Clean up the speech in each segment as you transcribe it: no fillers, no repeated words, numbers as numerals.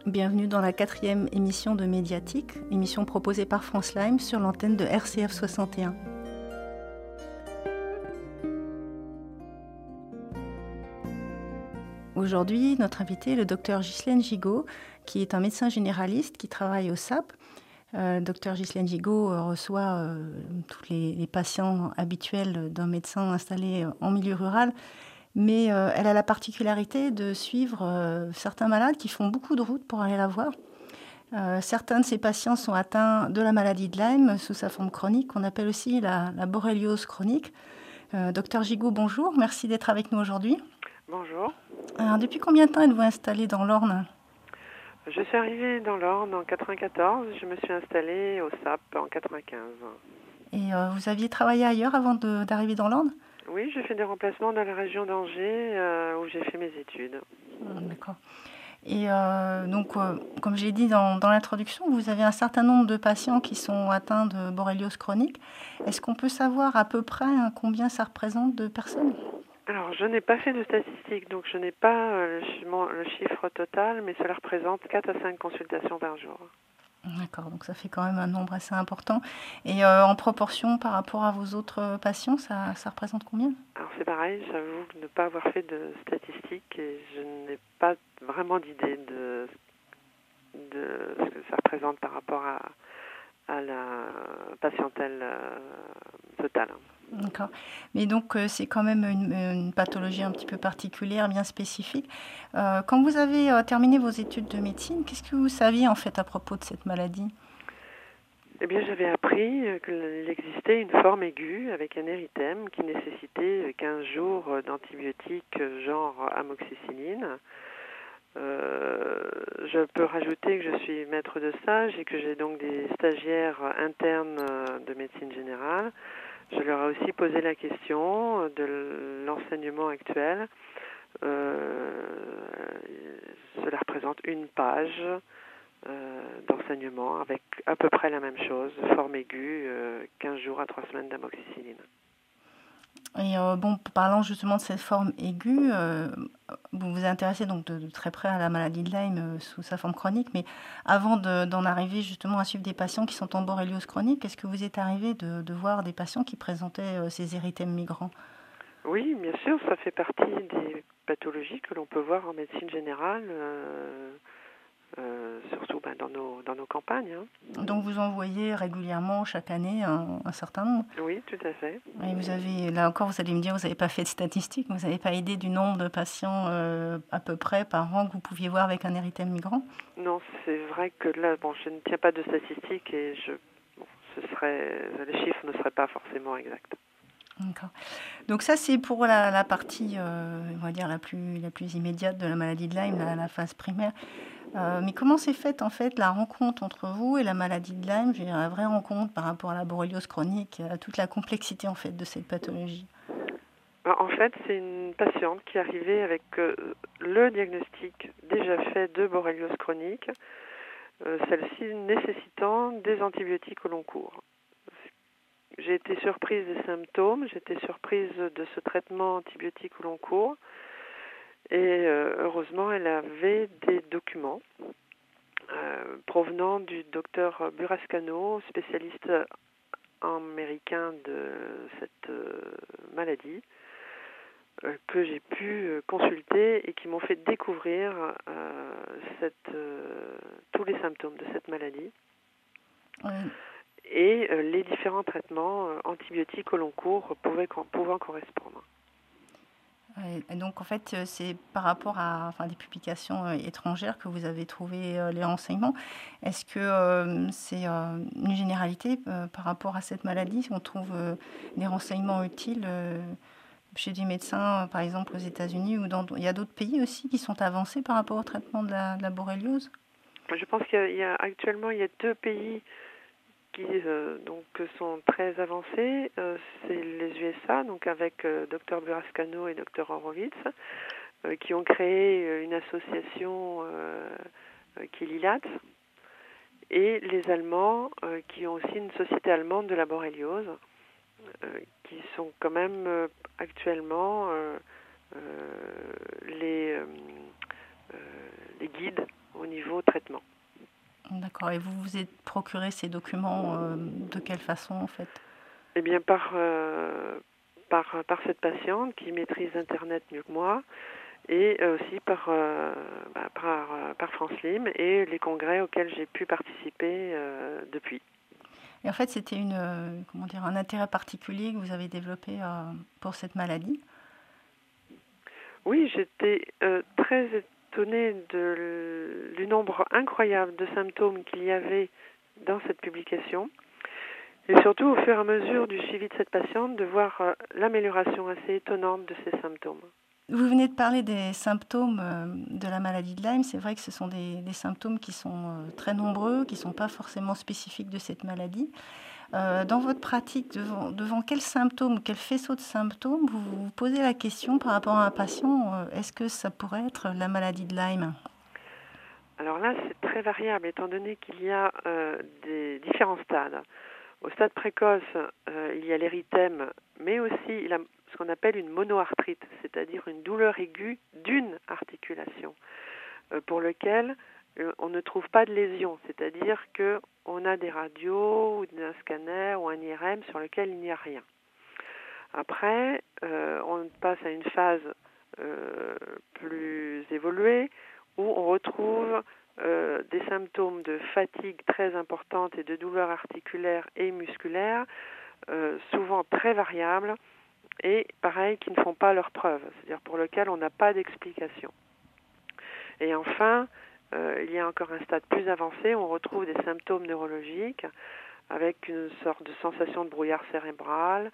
Bienvenue dans la 4e émission de Médiatique, émission proposée par France Lyme sur l'antenne de RCF 61. Aujourd'hui, notre invité est le docteur Ghislaine Gigot, qui est un médecin généraliste qui travaille au SAP. Docteur Ghislaine Gigot reçoit tous les patients habituels d'un médecin installé en milieu rural, mais elle a la particularité de suivre certains malades qui font beaucoup de route pour aller la voir. Certains de ces patients sont atteints de la maladie de Lyme sous sa forme chronique, qu'on appelle aussi la borréliose chronique. Docteur Gigot, bonjour, merci d'être avec nous aujourd'hui. Bonjour. Alors, depuis combien de temps êtes-vous installé dans l'Orne ? Je suis arrivée dans l'Orne en 1994, je me suis installée au SAP en 1995. Et vous aviez travaillé ailleurs avant d'arriver dans l'Orne ? Oui, j'ai fait des remplacements dans la région d'Angers où j'ai fait mes études. D'accord. Et donc, comme j'ai dit dans l'introduction, vous avez un certain nombre de patients qui sont atteints de borréliose chronique. Est-ce qu'on peut savoir à peu près combien ça représente de personnes ? Alors, je n'ai pas fait de statistiques, donc je n'ai pas le chiffre total, mais cela représente 4 à 5 consultations par jour. D'accord, donc ça fait quand même un nombre assez important. Et en proportion par rapport à vos autres patients, ça représente combien ? Alors c'est pareil, j'avoue ne pas avoir fait de statistiques et je n'ai pas vraiment d'idée de ce que ça représente par rapport à la patientèle totale. D'accord. Mais donc, c'est quand même une pathologie un petit peu particulière, bien spécifique. Quand vous avez terminé vos études de médecine, qu'est-ce que vous saviez en fait à propos de cette maladie ? Eh bien, j'avais appris qu'il existait une forme aiguë avec un érythème qui nécessitait 15 jours d'antibiotiques genre amoxicilline. Je peux rajouter que je suis maître de stage et que j'ai donc des stagiaires internes de médecine générale. Je leur ai aussi posé la question de l'enseignement actuel. Cela représente une page d'enseignement avec à peu près la même chose, forme aiguë, 15 jours à 3 semaines d'amoxicilline. Et parlant justement de cette forme aiguë, vous vous intéressez donc de très près à la maladie de Lyme sous sa forme chronique, mais avant d'en arriver justement à suivre des patients qui sont en borréliose chronique, est-ce que vous êtes arrivé de voir des patients qui présentaient ces érythèmes migrants ? Oui, bien sûr, ça fait partie des pathologies que l'on peut voir en médecine générale, surtout dans nos campagnes. Donc vous en voyez régulièrement chaque année un certain nombre. Oui, tout à fait. Et vous avez, là encore, vous allez me dire, vous n'avez pas fait de statistiques, vous n'avez pas idée du nombre de patients à peu près par an que vous pouviez voir avec un érythème migrant ? Non, c'est vrai que là, je ne tiens pas de statistiques et les chiffres ne seraient pas forcément exacts. D'accord. Donc ça, c'est pour la partie, on va dire, la plus immédiate de la maladie de Lyme, la phase primaire. Mais comment s'est faite, en fait, la rencontre entre vous et la maladie de Lyme ? Je veux dire, la vraie rencontre par rapport à la borréliose chronique, à toute la complexité, en fait, de cette pathologie. En fait, c'est une patiente qui arrivait avec le diagnostic déjà fait de borréliose chronique, celle-ci nécessitant des antibiotiques au long cours. J'ai été surprise des symptômes, j'ai été surprise de ce traitement antibiotique au long cours et heureusement elle avait des documents provenant du docteur Burascano, spécialiste américain de cette maladie, que j'ai pu consulter et qui m'ont fait découvrir tous les symptômes de cette maladie. Oui. Et les différents traitements antibiotiques au long cours pouvant correspondre. Et donc, en fait, c'est par rapport à des publications étrangères que vous avez trouvé les renseignements. Est-ce que c'est une généralité par rapport à cette maladie ? On trouve des renseignements utiles chez des médecins, par exemple aux États-Unis, ou il y a d'autres pays aussi qui sont avancés par rapport au traitement de la borréliose ? Je pense qu'actuellement, il y a 2 pays qui sont très avancés, c'est les USA, donc avec Dr Burascano et Dr Horowitz, qui ont créé une association qui est l'ILAT, et les Allemands qui ont aussi une société allemande de la borréliose, qui sont quand même actuellement les guides, au niveau traitement. D'accord. Et vous vous êtes procuré ces documents de quelle façon en fait? Eh bien par cette patiente qui maîtrise Internet mieux que moi, et aussi par France Lim et les congrès auxquels j'ai pu participer depuis. Et en fait, c'était un intérêt particulier que vous avez développé pour cette maladie? Oui, j'étais très étonnée du nombre incroyable de symptômes qu'il y avait dans cette publication. Et surtout, au fur et à mesure du suivi de cette patiente, de voir l'amélioration assez étonnante de ces symptômes. Vous venez de parler des symptômes de la maladie de Lyme. C'est vrai que ce sont des symptômes qui sont très nombreux, qui ne sont pas forcément spécifiques de cette maladie. Dans votre pratique, devant quels symptômes, quel faisceau de symptômes, vous vous posez la question par rapport à un patient, est-ce que ça pourrait être la maladie de Lyme? Alors là, c'est très variable, étant donné qu'il y a des différents stades. Au stade précoce, il y a l'érythème, mais aussi ce qu'on appelle une monoarthrite, c'est-à-dire une douleur aiguë d'une articulation, pour lequel on ne trouve pas de lésion, c'est-à-dire qu'on a des radios, ou un scanner, ou un IRM sur lequel il n'y a rien. Après, on passe à une phase plus évoluée, où on retrouve des symptômes de fatigue très importante et de douleurs articulaires et musculaires, souvent très variables, et pareil, qui ne font pas leur preuve, c'est-à-dire pour lesquels on n'a pas d'explication. Et enfin, il y a encore un stade plus avancé, où on retrouve des symptômes neurologiques, avec une sorte de sensation de brouillard cérébral,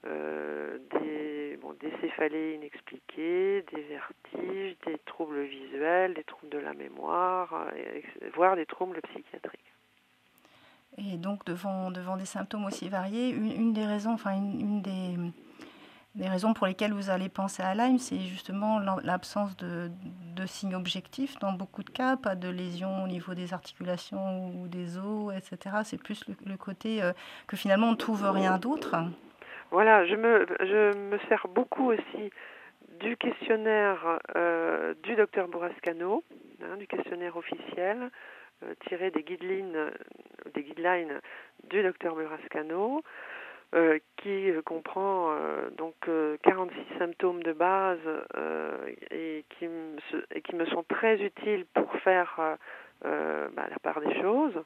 des céphalées inexpliquées, des vertiges, des troubles visuels, des troubles de la mémoire, voire des troubles psychiatriques. Et donc devant des symptômes aussi variés, une des raisons, une des raisons pour lesquelles vous allez penser à Lyme, c'est justement l'absence de signes objectifs dans beaucoup de cas, pas de lésions au niveau des articulations ou des os, etc. C'est plus le côté que finalement on ne trouve rien d'autre. Voilà, je me sers beaucoup aussi du questionnaire du docteur Burrascano, du questionnaire officiel, tiré des guidelines du docteur Burrascano, qui comprend donc 46 symptômes de base et qui me sont très utiles pour faire la part des choses.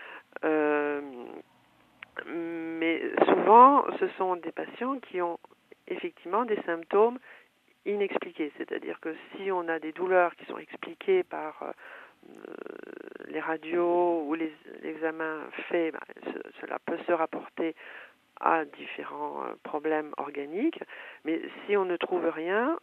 Mais souvent, ce sont des patients qui ont effectivement des symptômes inexpliqués. C'est-à-dire que si on a des douleurs qui sont expliquées par les radios ou les examens faits, cela peut se rapporter à différents problèmes organiques. Mais si on ne trouve rien,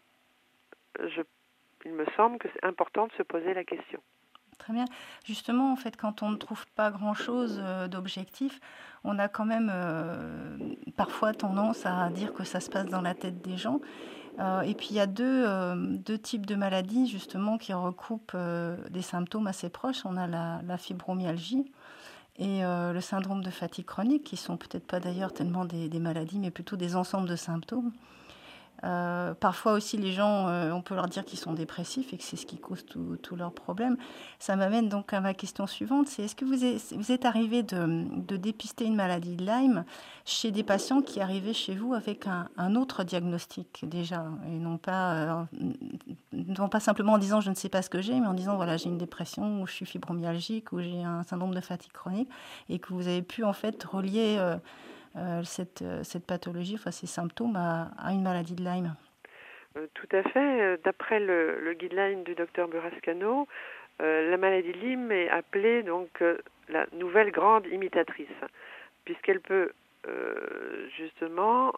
il me semble que c'est important de se poser la question. Très bien. Justement, en fait, quand on ne trouve pas grand-chose d'objectif, on a quand même parfois tendance à dire que ça se passe dans la tête des gens. Et puis, il y a deux types de maladies, justement, qui recoupent des symptômes assez proches. On a la fibromyalgie et le syndrome de fatigue chronique, qui sont peut-être pas d'ailleurs tellement des maladies, mais plutôt des ensembles de symptômes. Parfois aussi, les gens, on peut leur dire qu'ils sont dépressifs et que c'est ce qui cause tous leurs problèmes. Ça m'amène donc à ma question suivante, c'est est-ce que vous êtes arrivé de dépister une maladie de Lyme chez des patients qui arrivaient chez vous avec un autre diagnostic déjà, et non pas simplement en disant je ne sais pas ce que j'ai, mais en disant voilà j'ai une dépression, ou je suis fibromyalgique, ou j'ai un syndrome de fatigue chronique, et que vous avez pu en fait relier cette pathologie, ces symptômes à une maladie de Lyme. Tout à fait. D'après le guideline du docteur Burrascano, la maladie de Lyme est appelée donc la nouvelle grande imitatrice, puisqu'elle peut justement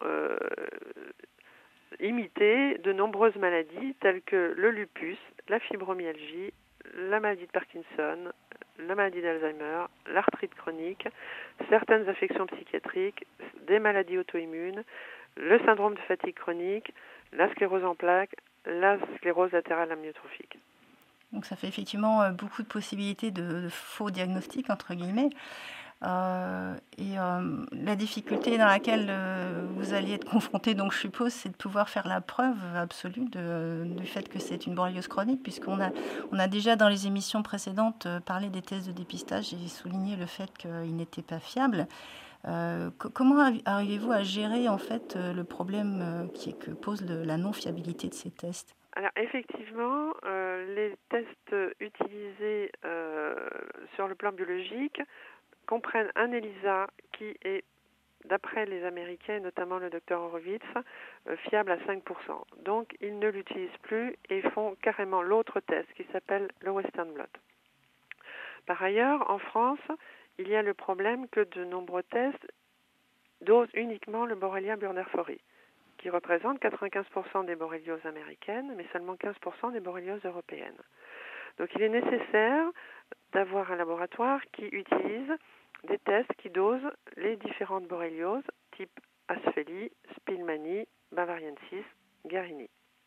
imiter de nombreuses maladies telles que le lupus, la fibromyalgie, la maladie de Parkinson, la maladie d'Alzheimer, l'arthrite chronique, certaines affections psychiatriques, des maladies auto-immunes, le syndrome de fatigue chronique, la sclérose en plaques, la sclérose latérale amyotrophique. Donc ça fait effectivement beaucoup de possibilités de faux diagnostics, entre guillemets. La difficulté dans laquelle vous alliez être confronté, donc je suppose, c'est de pouvoir faire la preuve absolue du fait que c'est une borréliose chronique, puisqu'on a déjà dans les émissions précédentes parlé des tests de dépistage et souligné le fait qu'ils n'étaient pas fiables. Comment arrivez-vous à gérer en fait le problème que pose la non-fiabilité de ces tests? Alors effectivement, les tests utilisés sur le plan biologique comprennent un ELISA qui est, d'après les Américains, notamment le docteur Horowitz, fiable à 5%. Donc ils ne l'utilisent plus et font carrément l'autre test qui s'appelle le Western blot. Par ailleurs, en France, il y a le problème que de nombreux tests dosent uniquement le Borrelia burgdorferi, qui représente 95% des borrélioses américaines, mais seulement 15% des borrélioses européennes. Donc il est nécessaire d'avoir un laboratoire qui utilise des tests qui dosent les différentes borrélioses, type Asfeli, Spielmani, Bavariensis, Guérini.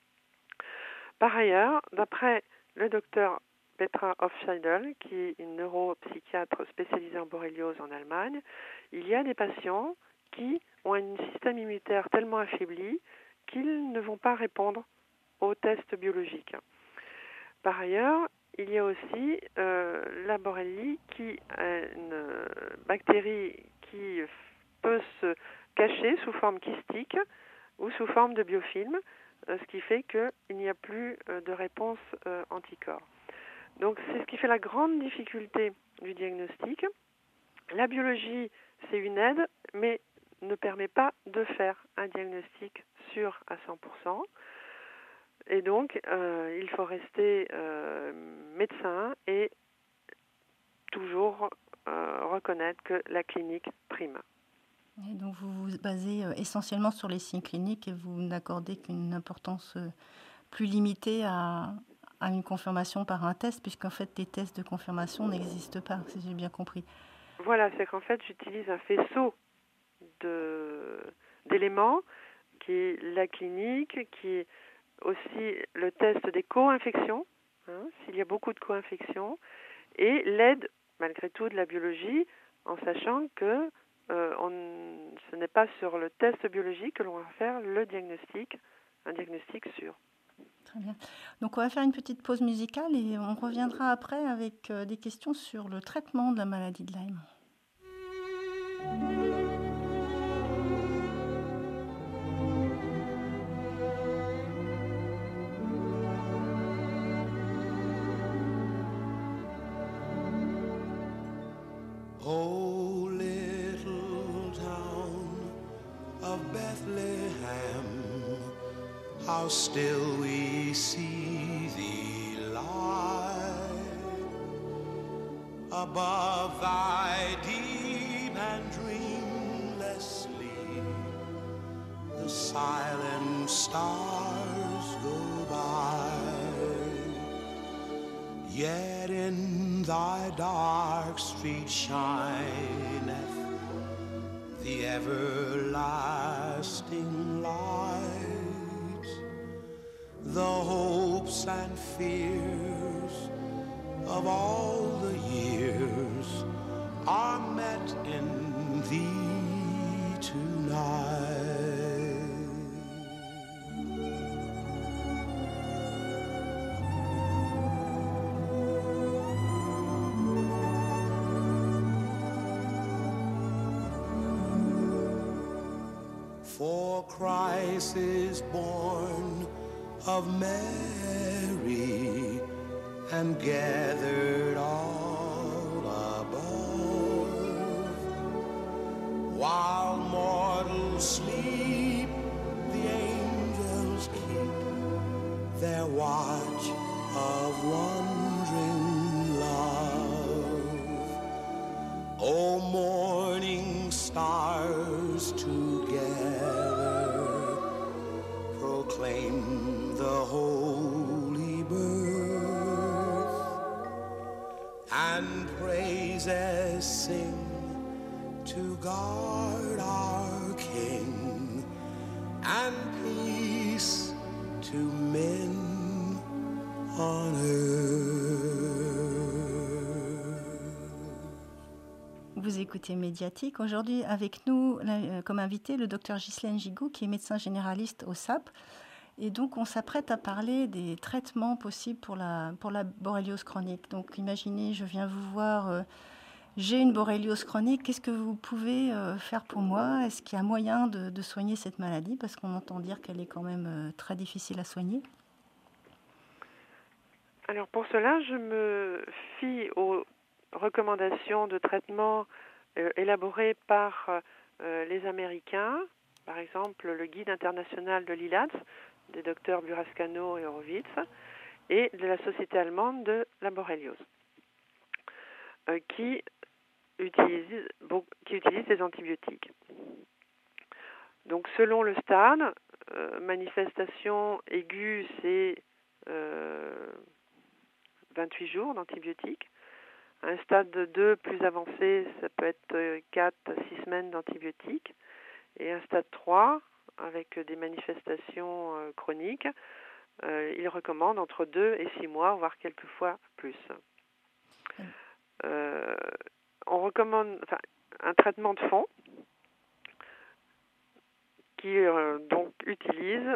Par ailleurs, d'après le docteur Petra Hofscheidel, qui est une neuropsychiatre spécialisée en borréliose en Allemagne, il y a des patients qui ont un système immunitaire tellement affaibli qu'ils ne vont pas répondre aux tests biologiques. Par ailleurs, il y a aussi la borrélie, qui est une bactérie qui peut se cacher sous forme kystique ou sous forme de biofilm, ce qui fait qu'il n'y a plus de réponse anticorps. Donc c'est ce qui fait la grande difficulté du diagnostic. La biologie, c'est une aide, mais ne permet pas de faire un diagnostic sûr à 100%. Et donc, il faut rester médecin et toujours reconnaître que la clinique prime. Et donc, vous vous basez essentiellement sur les signes cliniques et vous n'accordez qu'une importance plus limitée à une confirmation par un test, puisqu'en fait, les tests de confirmation n'existent pas, si j'ai bien compris. Voilà, c'est qu'en fait, j'utilise un faisceau d'éléments qui est la clinique, qui est aussi le test des co-infections, s'il y a beaucoup de co-infections, et l'aide, malgré tout, de la biologie, en sachant que ce n'est pas sur le test biologique que l'on va faire le diagnostic, un diagnostic sûr. Très bien. Donc on va faire une petite pause musicale et on reviendra après avec des questions sur le traitement de la maladie de Lyme. Oh, little town of Bethlehem, how still we see thee lie above thy deep and dreamless sleep. The silent stars go by, yet in thy dark street shineth the everlasting light. The hopes and fears of all the years are met in thee tonight. For Christ is born of Mary and gathered all above. While mortals sleep, the angels keep their watch of wondering love. O morning stars together proclaim the holy birth, and praises sing to God our King, and peace to men on earth. Vous écoutez Médiatique. Aujourd'hui, avec nous, comme invité, le docteur Ghislaine Gigot, qui est médecin généraliste au SAP. Et donc, on s'apprête à parler des traitements possibles pour la borréliose chronique. Donc, imaginez, je viens vous voir, j'ai une borréliose chronique. Qu'est-ce que vous pouvez faire pour moi? Est-ce qu'il y a moyen de soigner cette maladie? Parce qu'on entend dire qu'elle est quand même très difficile à soigner. Alors, pour cela, je me fie aux recommandations de traitement élaborées par les Américains, par exemple le guide international de l'ILADS, des docteurs Burascano et Horowitz, et de la société allemande de la borréliose, qui utilisent des antibiotiques. Donc, selon le stade, manifestation aiguë, c'est 28 jours d'antibiotiques. Un stade 2 plus avancé, ça peut être 4 à 6 semaines d'antibiotiques. Et un stade 3, avec des manifestations chroniques, il recommande entre 2 et 6 mois, voire quelquefois plus. On recommande un traitement de fond qui donc utilise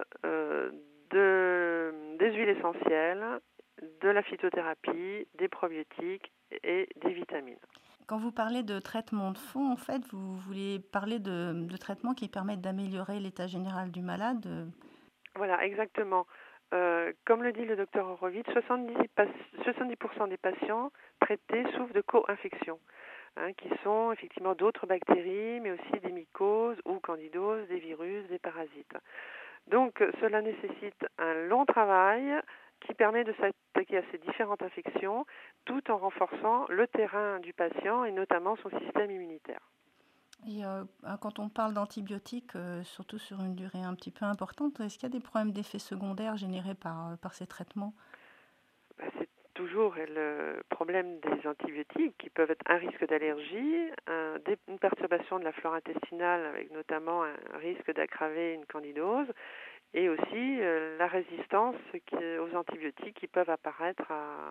des huiles essentielles, de la phytothérapie, des probiotiques et des vitamines. Quand vous parlez de traitement de fond, en fait, vous voulez parler de traitements qui permettent d'améliorer l'état général du malade? Voilà, exactement. Comme le dit le docteur Horowitz, 70% des patients traités souffrent de co-infections, qui sont effectivement d'autres bactéries, mais aussi des mycoses ou candidoses, des virus, des parasites. Donc, cela nécessite un long travail qui permet de s'attaquer à ces différentes infections tout en renforçant le terrain du patient et notamment son système immunitaire. Et quand on parle d'antibiotiques, surtout sur une durée un petit peu importante, est-ce qu'il y a des problèmes d'effets secondaires générés par ces traitements? C'est toujours le problème des antibiotiques qui peuvent être un risque d'allergie, une perturbation de la flore intestinale avec notamment un risque d'aggraver une candidose et aussi la résistance aux antibiotiques qui peuvent apparaître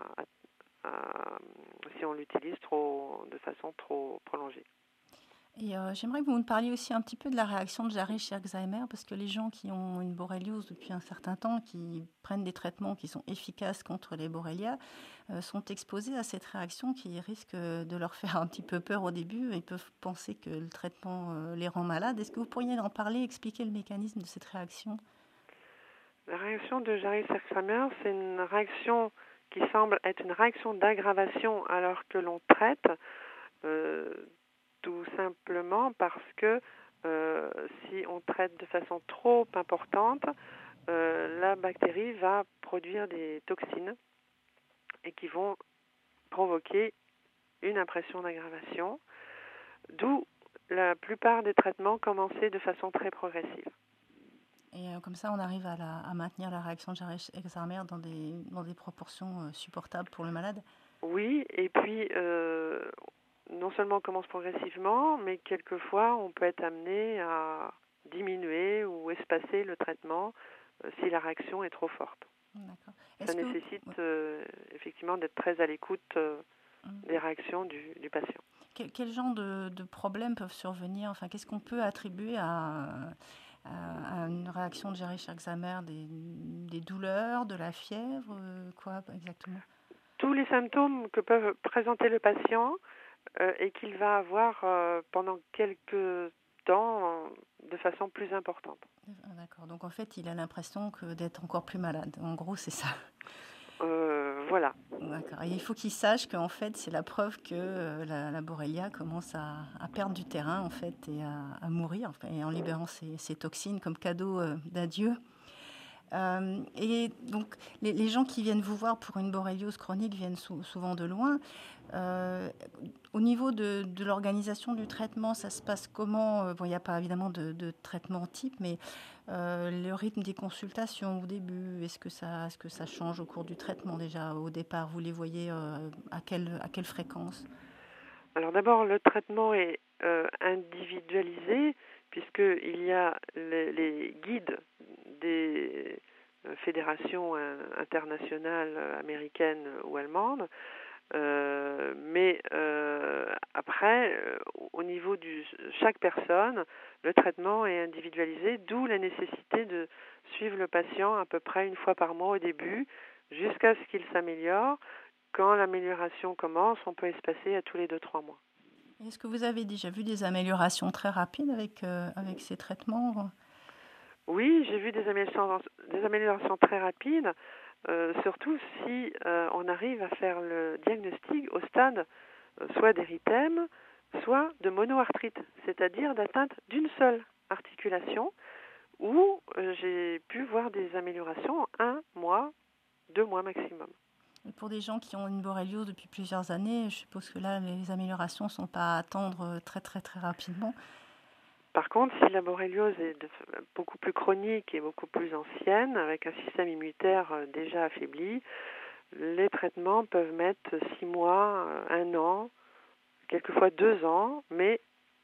si on l'utilise de façon trop prolongée. Et j'aimerais que vous me parliez aussi un petit peu de la réaction de Jarry chez Alzheimer, parce que les gens qui ont une borréliose depuis un certain temps, qui prennent des traitements qui sont efficaces contre les borrélias, sont exposés à cette réaction qui risque de leur faire un petit peu peur au début. Ils peuvent penser que le traitement les rend malades. Est-ce que vous pourriez en parler, expliquer le mécanisme de cette réaction? La réaction de Jarry chez Alzheimer, c'est une réaction qui semble être une réaction d'aggravation alors que l'on traite, tout simplement parce que si on traite de façon trop importante, la bactérie va produire des toxines et qui vont provoquer une impression d'aggravation, d'où la plupart des traitements commencés de façon très progressive. Et comme ça, on arrive à maintenir la réaction de Jarry chez Alzheimer dans des proportions supportables pour le malade? Oui, et puis non seulement on commence progressivement, mais quelquefois on peut être amené à diminuer ou espacer le traitement si la réaction est trop forte. D'accord. Ça nécessite effectivement d'être très à l'écoute des réactions du patient. Quel genre de problèmes peuvent survenir? Enfin, qu'est-ce qu'on peut attribuer à une réaction de Jarry chez Alzheimer? Des douleurs, de la fièvre, quoi exactement? Tous les symptômes que peut présenter le patient et qu'il va avoir pendant quelques temps de façon plus importante. D'accord. Donc en fait, il a l'impression d'être encore plus malade. En gros, c'est ça. Voilà. D'accord. Et il faut qu'il sache qu'en fait, c'est la preuve que la borrelia commence à perdre du terrain en fait et à mourir, enfin, et en libérant ses toxines comme cadeau d'adieu. Et donc, les gens qui viennent vous voir pour une borréliose chronique viennent souvent de loin. Au niveau de l'organisation du traitement, ça se passe comment? Bon, il n'y a pas évidemment de traitement type, mais le rythme des consultations au début, est-ce que ça change au cours du traitement déjà? Au départ, vous les voyez à quelle fréquence? Alors d'abord, le traitement est individualisé puisqu'il y a les guides des fédérations internationales américaines ou allemandes Mais après, au niveau de chaque personne, le traitement est individualisé, d'où la nécessité de suivre le patient à peu près une fois par mois au début, jusqu'à ce qu'il s'améliore. Quand l'amélioration commence, on peut espacer à tous les 2-3 mois. Est-ce que vous avez déjà vu des améliorations très rapides avec ces traitements? Oui, j'ai vu des améliorations très rapides, surtout si on arrive à faire le diagnostic au stade soit d'érythème, soit de monoarthrite, c'est-à-dire d'atteinte d'une seule articulation, où j'ai pu voir des améliorations en 1 mois, 2 mois maximum. Et pour des gens qui ont une borréliose depuis plusieurs années, je suppose que là, les améliorations ne sont pas à attendre très très très rapidement. Par contre, si la borréliose est beaucoup plus chronique et beaucoup plus ancienne, avec un système immunitaire déjà affaibli, les traitements peuvent mettre 6 mois, 1 an, quelquefois 2 ans, mais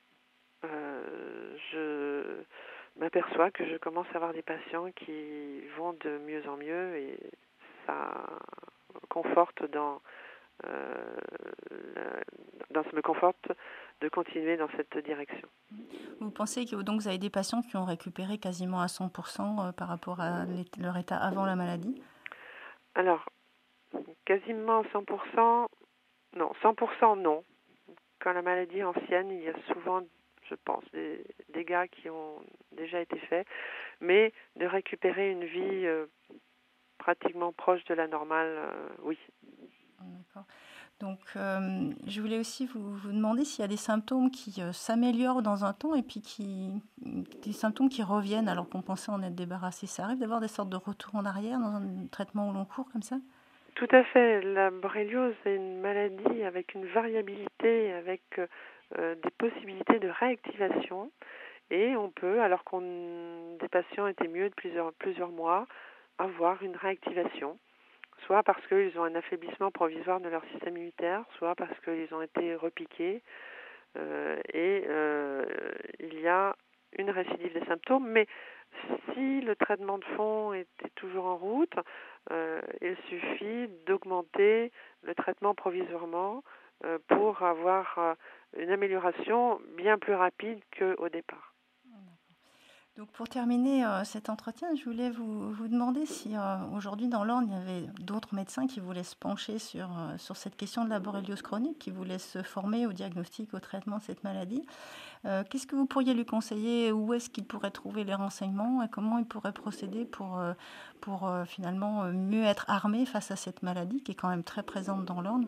je m'aperçois que je commence à avoir des patients qui vont de mieux en mieux et ça conforte me conforte de continuer dans cette direction. Vous pensez que donc vous avez des patients qui ont récupéré quasiment à 100% par rapport à leur état avant la maladie? Alors, quasiment 100%, non, 100% non. Quand la maladie est ancienne, il y a souvent, je pense, des dégâts qui ont déjà été faits, mais de récupérer une vie pratiquement proche de la normale, oui. D'accord. Donc, je voulais aussi vous demander s'il y a des symptômes qui s'améliorent dans un temps et puis des symptômes qui reviennent alors qu'on pensait en être débarrassé. Ça arrive d'avoir des sortes de retours en arrière dans un traitement au long cours comme ça? Tout à fait. La borréliose est une maladie avec une variabilité, avec des possibilités de réactivation. Et on peut, alors qu'on des patients étaient mieux de plusieurs mois, avoir une réactivation, soit parce qu'ils ont un affaiblissement provisoire de leur système immunitaire, soit parce qu'ils ont été repiqués. Il y a une récidive des symptômes, mais si le traitement de fond était toujours en route, il suffit d'augmenter le traitement provisoirement pour avoir une amélioration bien plus rapide qu'au départ. Donc pour terminer cet entretien, je voulais vous demander si aujourd'hui dans l'Orne, il y avait d'autres médecins qui voulaient se pencher sur cette question de la borréliose chronique, qui voulaient se former au diagnostic, au traitement de cette maladie. Qu'est-ce que vous pourriez lui conseiller? Où est-ce qu'il pourrait trouver les renseignements et comment il pourrait procéder pour finalement mieux être armé face à cette maladie qui est quand même très présente dans l'Orne?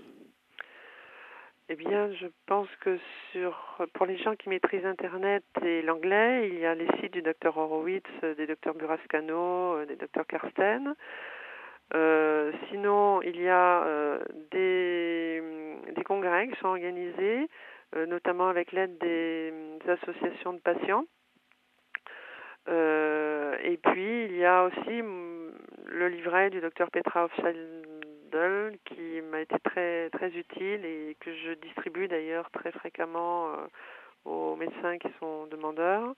Eh bien, je pense que pour les gens qui maîtrisent Internet et l'anglais, il y a les sites du Dr Horowitz, des Dr Burascano, des Dr Karsten. Sinon, il y a des congrès qui sont organisés, notamment avec l'aide des associations de patients. Et puis, il y a aussi le livret du Dr Petra Hofscheidel qui m'a été très, très utile et que je distribue d'ailleurs très fréquemment aux médecins qui sont demandeurs.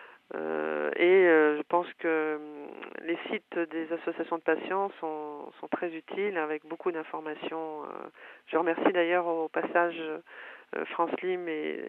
Je pense que les sites des associations de patients sont très utiles avec beaucoup d'informations. Je remercie d'ailleurs au passage France Lim et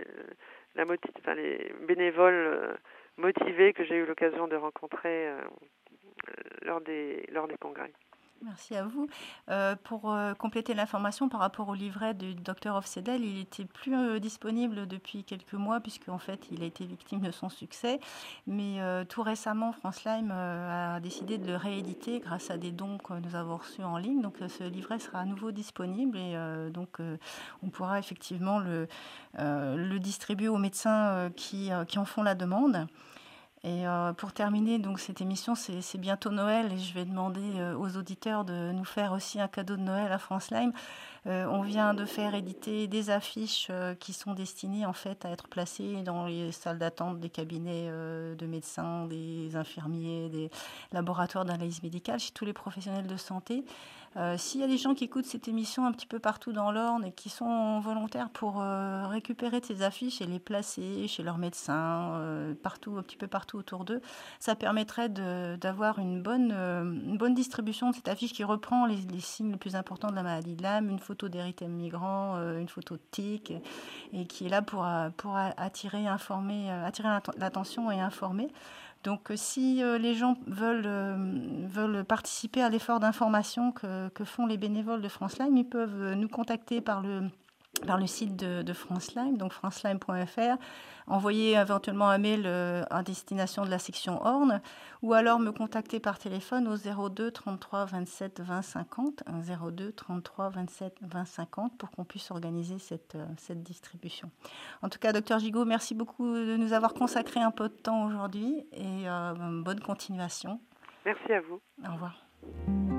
les bénévoles motivés que j'ai eu l'occasion de rencontrer lors des congrès. Merci à vous. Pour compléter l'information par rapport au livret du Dr Hofscheidel, il était plus disponible depuis quelques mois puisqu'en fait il a été victime de son succès. Mais tout récemment, France Lyme a décidé de le rééditer grâce à des dons que nous avons reçus en ligne. Donc ce livret sera à nouveau disponible et on pourra effectivement le distribuer aux médecins qui en font la demande. Et pour terminer donc cette émission, c'est bientôt Noël et je vais demander aux auditeurs de nous faire aussi un cadeau de Noël à France Lyme. On vient de faire éditer des affiches qui sont destinées en fait à être placées dans les salles d'attente des cabinets de médecins, des infirmiers, des laboratoires d'analyse médicale, chez tous les professionnels de santé. S'il y a des gens qui écoutent cette émission un petit peu partout dans l'Orne et qui sont volontaires pour récupérer ces affiches et les placer chez leurs médecins, partout, un petit peu partout autour d'eux, ça permettrait d'avoir une bonne distribution de cette affiche qui reprend les signes les plus importants de la maladie de Lyme, une photo d'érythème migrant, une photo de tic, et qui est là pour attirer l'attention et informer. Donc si les gens veulent participer à l'effort d'information que font les bénévoles de France Lyme, ils peuvent nous contacter par le site de France Lyme, donc francelyme.fr, envoyer éventuellement un mail à destination de la section Orne, ou alors me contacter par téléphone au 02 33 27 20 50, 02 33 27 20 50, pour qu'on puisse organiser cette distribution. En tout cas, Dr Gigot, merci beaucoup de nous avoir consacré un peu de temps aujourd'hui, et bonne continuation. Merci à vous. Au revoir.